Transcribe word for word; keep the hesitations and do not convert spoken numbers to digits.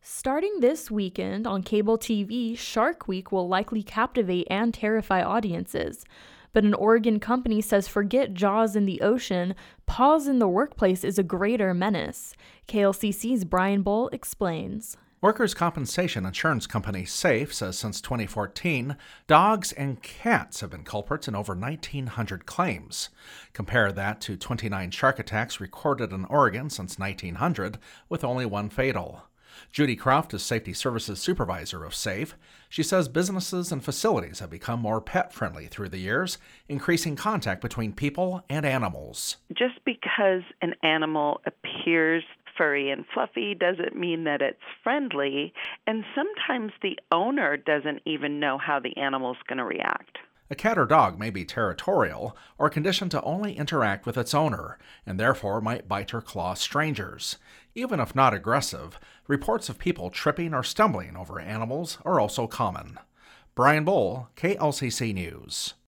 Starting this weekend on cable T V, Shark Week will likely captivate and terrify audiences. But an Oregon company says forget Jaws in the ocean, Paws in the workplace is a greater menace. K L C C's Brian Bull explains. Workers' compensation insurance company SAFE says since twenty fourteen, dogs and cats have been culprits in over nineteen hundred claims. Compare that to twenty-nine shark attacks recorded in Oregon since nineteen hundred, with only one fatal. Judy Croft is Safety Services Supervisor of SAFE. She says businesses and facilities have become more pet-friendly through the years, increasing contact between people and animals. Just because an animal appears furry and fluffy doesn't mean that it's friendly, and sometimes the owner doesn't even know how the animal's going to react. A cat or dog may be territorial or conditioned to only interact with its owner, and therefore might bite or claw strangers. Even if not aggressive, reports of people tripping or stumbling over animals are also common. Brian Bull, K L C C News.